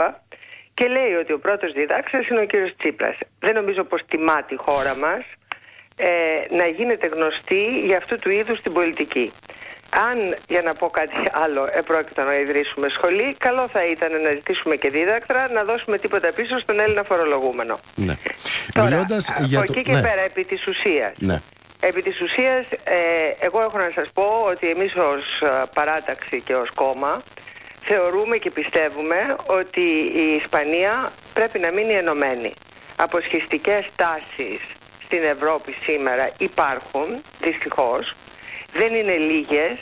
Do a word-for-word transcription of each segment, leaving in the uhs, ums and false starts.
Τούμπα και λέει ότι ο πρώτος διδάξας είναι ο κύριος Τσίπρας. Δεν νομίζω πως τιμά τη χώρα μας ε, να γίνεται γνωστή για αυτού του είδους την πολιτική. Αν, για να πω κάτι άλλο, επρόκειτο να ιδρύσουμε σχολή, καλό θα ήταν να ζητήσουμε και δίδακτρα, να δώσουμε τίποτα πίσω στον Έλληνα φορολογούμενο. Ναι. Τώρα, Μιλώντας από για εκεί το... και ναι. πέρα, επί της ουσίας. Ναι. Επί της ουσίας, ε, εγώ έχω να σας πω ότι εμείς ως παράταξη και ως κόμμα θεωρούμε και πιστεύουμε ότι η Ισπανία πρέπει να μείνει ενωμένη. Αποσχιστικές τάσεις στην Ευρώπη σήμερα υπάρχουν, δυστυχώς, δεν είναι λίγες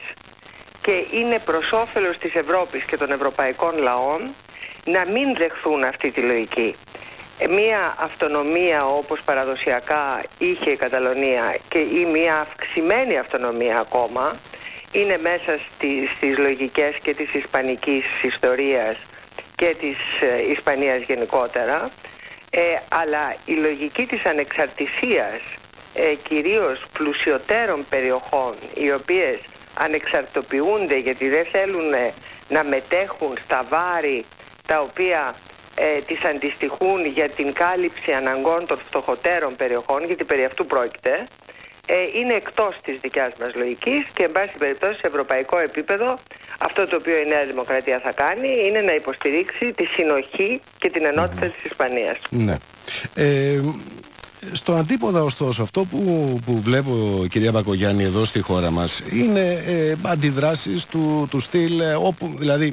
και είναι προς όφελος της Ευρώπης και των ευρωπαϊκών λαών να μην δεχθούν αυτή τη λογική. Μία αυτονομία όπως παραδοσιακά είχε η Καταλωνία και ή μία αυξημένη αυτονομία ακόμα είναι μέσα στις, στις λογικές και της ισπανικής ιστορίας και της ε, Ισπανίας γενικότερα, ε, αλλά η λογική της ανεξαρτησίας ε, κυρίως πλουσιωτέρων περιοχών οι οποίες ανεξαρτοποιούνται γιατί δεν θέλουν ε, να μετέχουν στα βάρη τα οποία ε, τις αντιστοιχούν για την κάλυψη αναγκών των φτωχοτέρων περιοχών, γιατί περί αυτού πρόκειται, ε, είναι εκτός της δικιάς μας λογικής και εν πάση περιπτώσει σε ευρωπαϊκό επίπεδο αυτό το οποίο η Νέα Δημοκρατία θα κάνει είναι να υποστηρίξει τη συνοχή και την ενότητα mm. της Ισπανίας. Ναι. Ε, Στον αντίποδα ωστόσο αυτό που, που βλέπω κυρία Μπακογιάννη εδώ στη χώρα μας είναι ε, αντιδράσεις του, του στυλ ε, όπου δηλαδή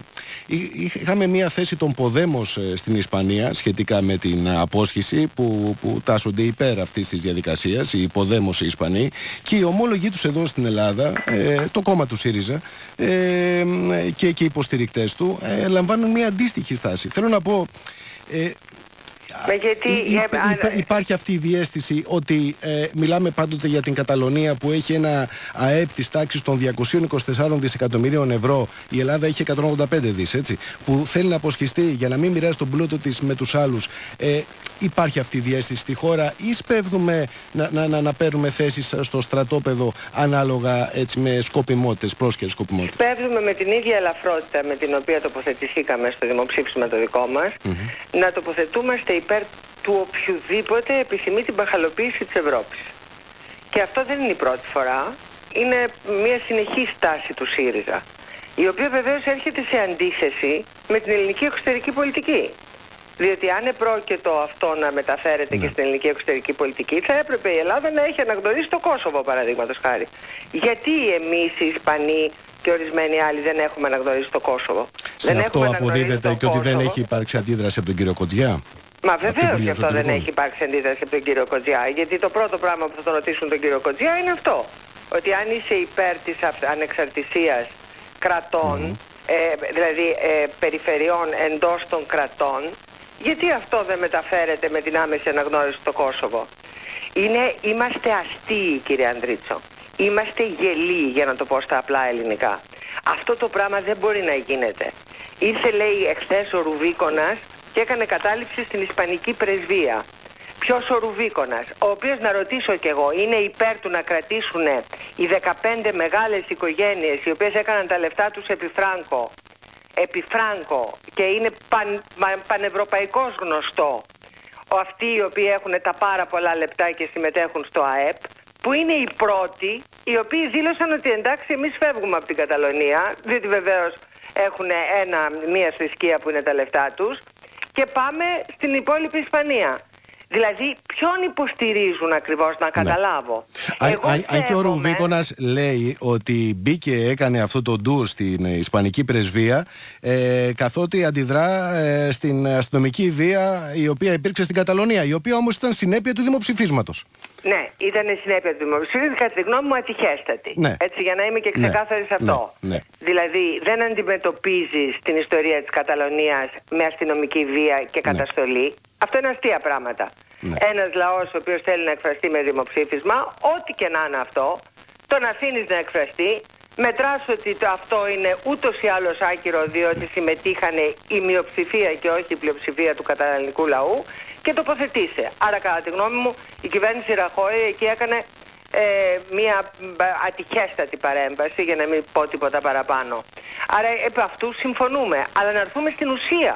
είχαμε μια θέση των Ποδέμος ε, στην Ισπανία σχετικά με την απόσχηση που, που τάσσονται υπέρ αυτής της διαδικασίας οι Ποδέμος οι Ισπανοί και οι ομόλογοι τους εδώ στην Ελλάδα ε, το κόμμα του ΣΥΡΙΖΑ ε, και, και οι υποστηρικτές του ε, λαμβάνουν μια αντίστοιχη στάση. Θέλω να πω ε, γιατί Υ, υ, υ, υπάρχει αυτή η διαίσθηση ότι ε, μιλάμε πάντοτε για την Καταλωνία που έχει ένα ΑΕΠ της τάξης των διακόσια είκοσι τέσσερα δισεκατομμυρίων ευρώ. Η Ελλάδα έχει εκατόν ογδόντα πέντε δις, έτσι, που θέλει να αποσχιστεί για να μην μοιράσει τον πλούτο της με τους άλλους. Ε, υπάρχει αυτή η διαίσθηση στη χώρα ή σπέβδουμε να, να, να, να παίρνουμε θέσεις στο στρατόπεδο ανάλογα έτσι, με σκοπιμότητες, πρόσχερες σκοπιμότητες? Σπέβδουμε με την ίδια ελαφρότητα με την οποία τοποθετηθήκαμε στο δημοψήφισμα το δικό μας mm-hmm. να τοποθετούμαστε υπέρ του οποιοδήποτε επιθυμεί την παχαλοποίηση της Ευρώπης. Και αυτό δεν είναι η πρώτη φορά, είναι μια συνεχή στάση του ΣΥΡΙΖΑ, η οποία βεβαίως έρχεται σε αντίθεση με την ελληνική εξωτερική πολιτική. Διότι αν επρόκειτο αυτό να μεταφέρεται ναι. και στην ελληνική εξωτερική πολιτική, θα έπρεπε η Ελλάδα να έχει αναγνωρίσει το Κόσοβο, παραδείγματος χάρη. Γιατί εμείς οι Ισπανοί και ορισμένοι άλλοι δεν έχουμε αναγνωρίσει το Κόσοβο? Σε δεν αυτό αποδίδεται και ότι δεν έχει υπάρξει αντίδραση από τον κύριο Κοτζιά. Μα βεβαίως και αυτό δεν έχει υπάρξει αντίδραση από τον κύριο Κοτζιά. Γιατί το πρώτο πράγμα που θα τον ρωτήσουν τον κύριο Κοτζιά είναι αυτό. Ότι αν είσαι υπέρ της ανεξαρτησίας κρατών, mm. ε, δηλαδή ε, περιφερειών εντός των κρατών, γιατί αυτό δεν μεταφέρεται με την άμεση αναγνώριση στο Κόσοβο? Είναι, είμαστε αστείοι, κύριε Ανδρίτσο. Είμαστε γελοί, για να το πω στα απλά ελληνικά. Αυτό το πράγμα δεν μπορεί να γίνεται. Ήρθε, λέει, εχθές ο Ρουβίκονας και έκανε κατάληψη στην Ισπανική πρεσβεία. Ποιος ο Ρουβίκονας? Ο οποίος, να ρωτήσω κι εγώ, είναι υπέρ του να κρατήσουν οι δεκαπέντε μεγάλες οικογένειες οι οποίες έκαναν τα λεφτά τους επί φράγκο, επί φράγκο και είναι παν, πανευρωπαϊκός γνωστό. Αυτοί οι οποίοι έχουν τα πάρα πολλά λεπτά και συμμετέχουν στο ΑΕΠ, που είναι οι πρώτοι οι οποίοι δήλωσαν ότι εντάξει, εμείς φεύγουμε από την Καταλωνία, διότι βεβαίως έχουν ένα, μία θρησκεία που είναι τα λεφτά τους, και πάμε στην υπόλοιπη Ισπανία. Δηλαδή, ποιον υποστηρίζουν ακριβώς, να καταλάβω? Ναι. Εγώ αν, αν και ο Ρουβίκονας λέει ότι μπήκε, έκανε αυτό το ντουρ στην Ισπανική πρεσβεία, ε, καθότι αντιδρά ε, στην αστυνομική βία η οποία υπήρξε στην Καταλωνία, η οποία όμως ήταν συνέπεια του δημοψηφίσματος. Ναι, ήταν συνέπεια του δημοψηφίσματος, κατά τη γνώμη μου ατυχέστατη. Ναι. Έτσι, για να είμαι και ξεκάθαρη σε αυτό. Ναι. Ναι. Δηλαδή, δεν αντιμετωπίζεις την ιστορία της Καταλωνίας με αστυνομική βία και καταστολή. Ναι. Αυτό είναι αστεία πράγματα. Ναι. Ένας λαός ο οποίος θέλει να εκφραστεί με δημοψήφισμα, ό,τι και να είναι αυτό, τον αφήνεις να εκφραστεί, μετράς ότι το αυτό είναι ούτως ή άλλως άκυρο, διότι συμμετείχαν η μειοψηφία και όχι η πλειοψηφία του καταλανικού λαού, και τοποθετήσε. Άρα, κατά τη γνώμη μου, η κυβέρνηση Ραχώη εκεί έκανε ε, μια ατυχέστατη παρέμβαση, για να μην πω τίποτα παραπάνω. Άρα, επ' αυτού συμφωνούμε. Αλλά να έρθουμε στην ουσία.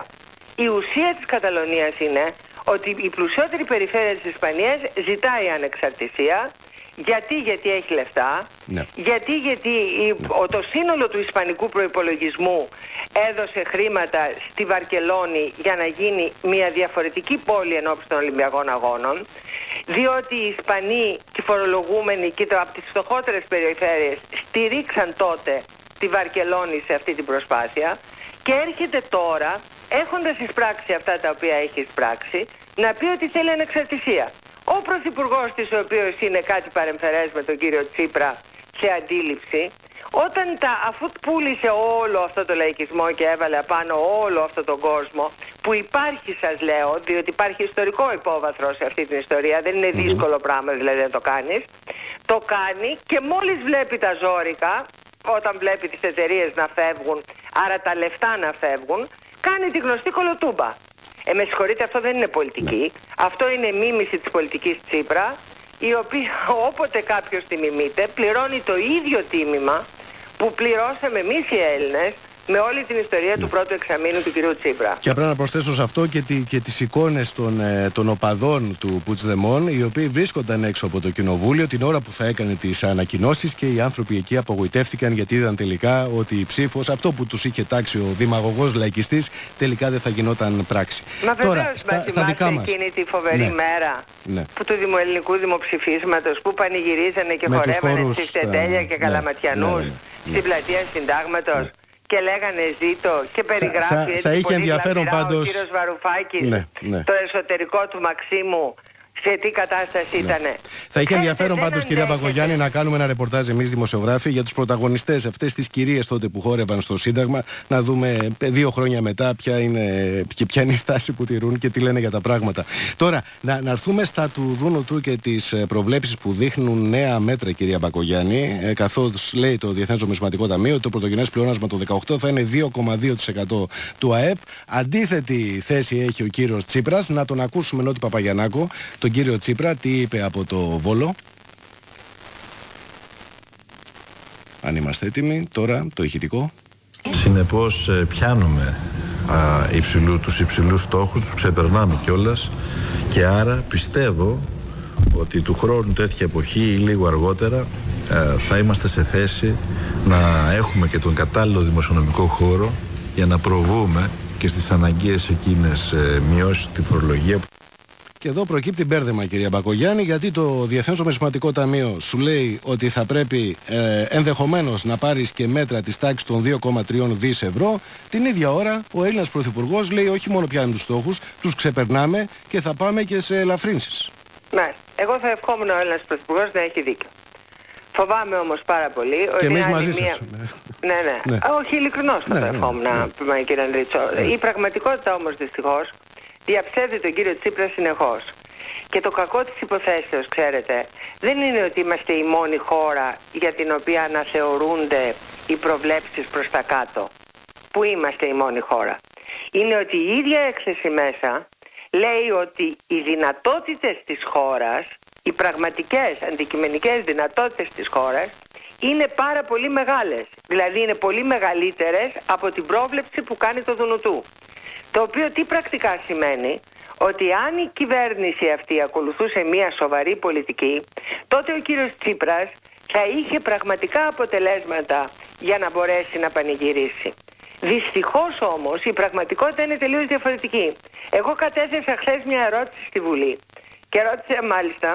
Η ουσία της Καταλωνίας είναι ότι η πλουσιότερη περιφέρεια της Ισπανίας ζητάει ανεξαρτησία. Γιατί, γιατί έχει λεφτά, ναι. γιατί, γιατί η, ναι. ο, το σύνολο του ισπανικού προϋπολογισμού έδωσε χρήματα στη Βαρκελόνη για να γίνει μια διαφορετική πόλη ενώπιση των Ολυμπιακών Αγώνων, διότι οι Ισπανοί και οι φορολογούμενοι και το, από τις φτωχότερες περιφέρειες στηρίξαν τότε τη Βαρκελόνη σε αυτή την προσπάθεια και έρχεται τώρα, έχοντας εισπράξει αυτά τα οποία έχει εισπράξει, να πει ότι θέλει ανεξαρτησία. Ο Πρωθυπουργός της, ο οποίος είναι κάτι παρεμφερές με τον κύριο Τσίπρα σε αντίληψη, όταν τα, αφού πούλησε όλο αυτό το λαϊκισμό και έβαλε απάνω όλο αυτό τον κόσμο, που υπάρχει, σας λέω, διότι υπάρχει ιστορικό υπόβαθρο σε αυτή την ιστορία, δεν είναι δύσκολο mm-hmm. πράγμα δηλαδή να το κάνεις, το κάνει και μόλις βλέπει τα ζόρικα, όταν βλέπει τις εταιρείες να φεύγουν, άρα τα λεφτά να φεύγουν, κάνει τη γνωστή κολοτούμπα. Ε, με συγχωρείτε, αυτό δεν είναι πολιτική. Ναι. Αυτό είναι μίμηση της πολιτικής Τσίπρα, η οποία όποτε κάποιος τη μιμείται, πληρώνει το ίδιο τίμημα που πληρώσαμε εμείς οι Έλληνες με όλη την ιστορία του πρώτου εξαμήνου του κυρίου Τσίπρα. Και πρέπει να προσθέσω σε αυτό και, τη, και τις εικόνες των, ε, των οπαδών του Puigdemont, οι οποίοι βρίσκονταν έξω από το κοινοβούλιο την ώρα που θα έκανε τις ανακοινώσεις και οι άνθρωποι εκεί απογοητεύτηκαν γιατί είδαν τελικά ότι η ψήφος, αυτό που τους είχε τάξει ο δημαγωγός λαϊκιστής, τελικά δεν θα γινόταν πράξη. Μα Τώρα, στα, στα δικά μας. Εκείνη τη φοβερή ναι. μέρα ναι. που του δημοελληνικού δημοψηφίσματος που πανηγυρίζανε και με χορεύανε στις Τεντέλια και Καλαματιανούς ναι, ναι, ναι, ναι. στην πλατεία Συντάγματος. Ναι. Και λέγανε ζήτω και περιγράφει θα, θα, έτσι θα είχε πολύ ενδιαφέρον πάντως... ο κύριος Βαρουφάκης ναι, ναι. το εσωτερικό του Μαξίμου σε τι κατάσταση ναι. ήτανε. Θα είχε ενδιαφέρον πάντως, κυρία Μπακογιάννη, να κάνουμε ένα ρεπορτάζ εμείς δημοσιογράφοι για τους πρωταγωνιστές, αυτές τις κυρίες τότε που χόρευαν στο Σύνταγμα, να δούμε δύο χρόνια μετά ποια είναι, ποια είναι η στάση που τηρούν και τι λένε για τα πράγματα. Τώρα, να, να έρθουμε στα του Δούνου του και τις προβλέψεις που δείχνουν νέα μέτρα, κυρία Μπακογιάννη, ε, καθώς λέει το Διεθνές Νομισματικό Ταμείο ότι το πρωτογενές πλεόνασμα το δεκαοκτώ θα είναι δύο κόμμα δύο τοις εκατό του ΑΕΠ. Αντίθετη θέση έχει ο κύριος Τσίπρας. Να τον ακούσουμε Νότι Παπαγιαννάκο, τον κύριο Τσίπρα, τι είπε από το Βόλο. Αν είμαστε έτοιμοι, τώρα το ηχητικό. Συνεπώς πιάνουμε α, υψηλού, τους υψηλούς στόχους, τους ξεπερνάμε κιόλας και άρα πιστεύω ότι του χρόνου τέτοια εποχή ή λίγο αργότερα α, θα είμαστε σε θέση να έχουμε και τον κατάλληλο δημοσιονομικό χώρο για να προβούμε και στις αναγκαίες εκείνες ε, μειώσεις στη φορολογία. Και εδώ προκύπτει μπέρδεμα, κυρία Μπακογιάννη, γιατί το Διεθνές Νομισματικό Ταμείο σου λέει ότι θα πρέπει ε, ενδεχομένως να πάρεις και μέτρα της τάξης των δύο κόμμα τρία δις ευρώ. Την ίδια ώρα ο Έλληνας Πρωθυπουργός λέει όχι μόνο πιάνουμε τους στόχους, τους ξεπερνάμε και θα πάμε και σε ελαφρύνσεις. Ναι, εγώ θα ευχόμουν ο Έλληνας Πρωθυπουργός να έχει δίκιο. Φοβάμαι όμως πάρα πολύ ότι. Και εμείς μαζί μία... σας. Ναι, ναι. ναι. Όχι, ειλικρινώς θα ναι, το ευχόμουν, ναι, ναι. κύριε Ανδρίτσο. Ναι. Η πραγματικότητα όμως δυστυχώς διαψεύδει τον κύριο Τσίπρα συνεχώς. Και το κακό της υποθέσεως, ξέρετε, δεν είναι ότι είμαστε η μόνη χώρα για την οποία αναθεωρούνται οι προβλέψεις προς τα κάτω. Πού είμαστε η μόνη χώρα? Είναι ότι η ίδια έκθεση μέσα λέει ότι οι δυνατότητες της χώρας, οι πραγματικές αντικειμενικές δυνατότητες της χώρας είναι πάρα πολύ μεγάλες. Δηλαδή είναι πολύ μεγαλύτερες από την πρόβλεψη που κάνει το Δουνουτού. Το οποίο τι πρακτικά σημαίνει? Ότι αν η κυβέρνηση αυτή ακολουθούσε μια σοβαρή πολιτική, τότε ο κύριος Τσίπρας θα είχε πραγματικά αποτελέσματα για να μπορέσει να πανηγυρίσει. Δυστυχώς όμως η πραγματικότητα είναι τελείως διαφορετική. Εγώ κατέθεσα χθες μια ερώτηση στη Βουλή και ρώτησα μάλιστα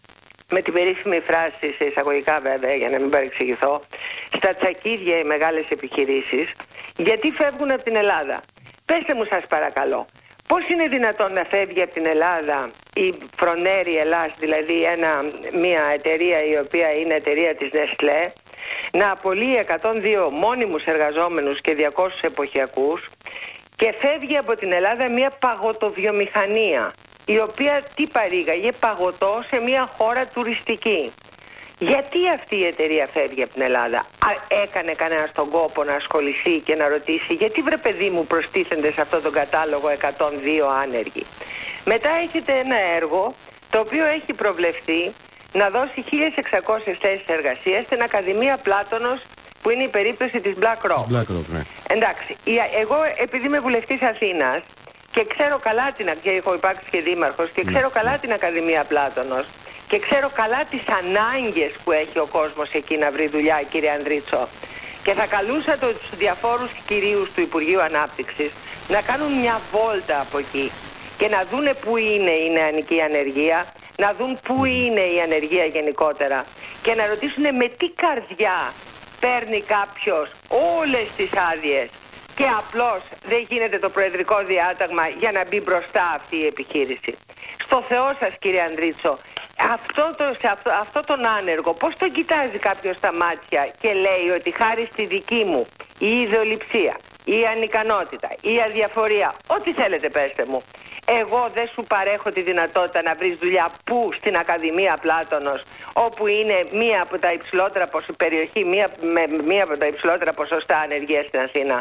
με την περίφημη φράση, σε εισαγωγικά βέβαια για να μην παρεξηγηθώ, στα τσακίδια οι μεγάλες επιχειρήσεις, γιατί φεύγουν από την Ελλάδα. Πέστε μου σας παρακαλώ, πώς είναι δυνατόν να φεύγει από την Ελλάδα η Φρονέρη Ελλάς, δηλαδή ένα, μια εταιρεία η οποία είναι εταιρεία της Νεστλέ, να απολύει εκατόν δύο μόνιμους εργαζόμενους και διακόσιους εποχιακούς και φεύγει από την Ελλάδα μια παγωτοβιομηχανία, η οποία τι παρήγαγε? Παγωτό σε μια χώρα τουριστική. Γιατί αυτή η εταιρεία φεύγει από την Ελλάδα? Α, έκανε κανένας τον κόπο να ασχοληθεί και να ρωτήσει γιατί βρε παιδί μου προστίθενται σε αυτόν τον κατάλογο εκατόν δύο άνεργοι? Μετά έχετε ένα έργο το οποίο έχει προβλεφθεί να δώσει χίλιες εξακόσιες θέσεις εργασίας στην Ακαδημία Πλάτωνος, που είναι η περίπτωση της BlackRock. BlackRock, ναι. Εντάξει, εγώ επειδή είμαι βουλευτής Αθήνας και ξέρω καλά την, και έχω υπάρξει και δήμαρχος, και ξέρω καλά την Ακαδημία Πλάτωνος και ξέρω καλά τις ανάγκες που έχει ο κόσμος εκεί να βρει δουλειά, κύριε Ανδρίτσο. Και θα καλούσα τους διαφόρους κυρίους του Υπουργείου Ανάπτυξης να κάνουν μια βόλτα από εκεί και να δούνε πού είναι η νεανική ανεργία, να δουν πού είναι η ανεργία γενικότερα και να ρωτήσουν με τι καρδιά παίρνει κάποιος όλες τις άδειες και απλώς δεν γίνεται το προεδρικό διάταγμα για να μπει μπροστά αυτή η επιχείρηση. Στο Θεό σας, κύριε Ανδρίτσο, αυτό, το, σε αυτό, αυτό τον άνεργο πώς τον κοιτάζει κάποιος στα μάτια και λέει ότι χάρη στη δική μου η ιδεολειψία, η ανικανότητα, η αδιαφορία, ό,τι θέλετε πέστε μου, εγώ δεν σου παρέχω τη δυνατότητα να βρεις δουλειά που στην Ακαδημία Πλάτωνος, όπου είναι μία από τα υψηλότερα περιοχή, μία, με μία από τα υψηλότερα ποσοστά ανεργίας στην Αθήνα.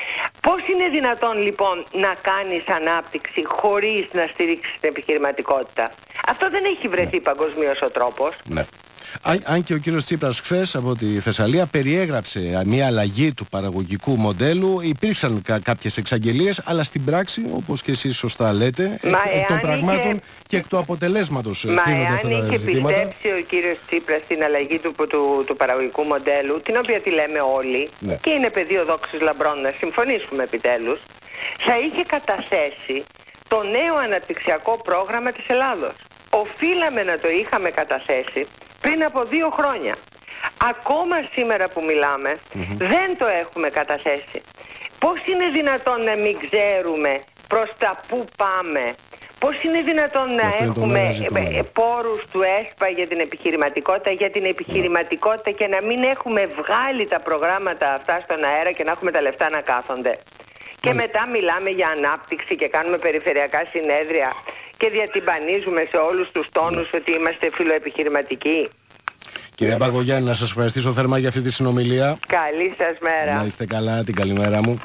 Πώς είναι δυνατόν λοιπόν να κάνεις ανάπτυξη χωρίς να στηρίξεις την επιχειρηματικότητα? Αυτό δεν έχει βρεθεί παγκοσμίως ο τρόπος. Ναι. Αν, αν και ο κύριος Τσίπρας χθες από τη Θεσσαλία περιέγραψε μια αλλαγή του παραγωγικού μοντέλου, υπήρξαν κα, κάποιες εξαγγελίες, αλλά στην πράξη, όπως και εσείς σωστά λέτε, εκ, εκ των πραγμάτων είχε... και εκ του αποτελέσματος. Μα εάν είχε πιστέψει ο κύριος Τσίπρας στην αλλαγή του, του, του, του παραγωγικού μοντέλου, την οποία τη λέμε όλοι, ναι, και είναι πεδίο δόξης λαμπρών να συμφωνήσουμε επιτέλους, θα είχε καταθέσει το νέο αναπτυξιακό πρόγραμμα της Ελλάδος. Οφείλαμε να το είχαμε καταθέσει πριν από δύο χρόνια. Ακόμα σήμερα που μιλάμε mm-hmm. δεν το έχουμε καταθέσει. Πώς είναι δυνατόν να μην ξέρουμε προς τα πού πάμε? Πώς είναι δυνατόν να αυτό έχουμε πόρους του ΕΣΠΑ για την επιχειρηματικότητα, για την επιχειρηματικότητα και να μην έχουμε βγάλει τα προγράμματα αυτά στον αέρα και να έχουμε τα λεφτά να κάθονται? Και μετά μιλάμε για ανάπτυξη και κάνουμε περιφερειακά συνέδρια και διατυμπανίζουμε σε όλους τους τόνους ότι είμαστε φιλοεπιχειρηματικοί. Κυρία Μπακογιάννη, να σας ευχαριστήσω θερμά για αυτή τη συνομιλία. Καλή σας μέρα. Να είστε καλά, την καλημέρα μου.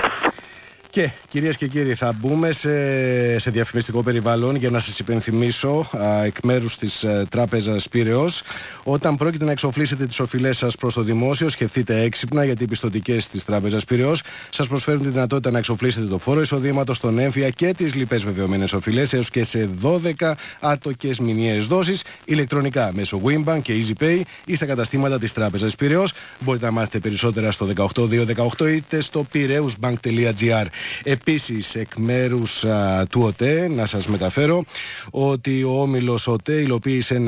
Και κυρίες και κύριοι, θα μπούμε σε, σε διαφημιστικό περιβάλλον για να σας υπενθυμίσω α, εκ μέρους της α, Τράπεζας Πειραιώς, όταν πρόκειται να εξοφλήσετε τις οφειλές σας προς το δημόσιο, σκεφτείτε έξυπνα, γιατί οι πιστωτικές της Τράπεζας Πειραιώς σας προσφέρουν τη δυνατότητα να εξοφλήσετε το φόρο εισοδήματος, τον έμφυα και τις λοιπές βεβαιωμένες οφειλές έως και σε δώδεκα άτοκες μηνιαίες δόσεις ηλεκτρονικά μέσω Winbank και EasyPay ή στα καταστήματα της Τράπεζας Πειραιώς. Μπορείτε να μάθετε περισσότερα στο δεκαοκτώ δύο δεκαοκτώ είτε στο πειραιούσbank τελεία gr. Επίσης, εκ μέρους α, του ΟΤΕ, να σας μεταφέρω ότι ο όμιλος ΟΤΕ υλοποίησε ένα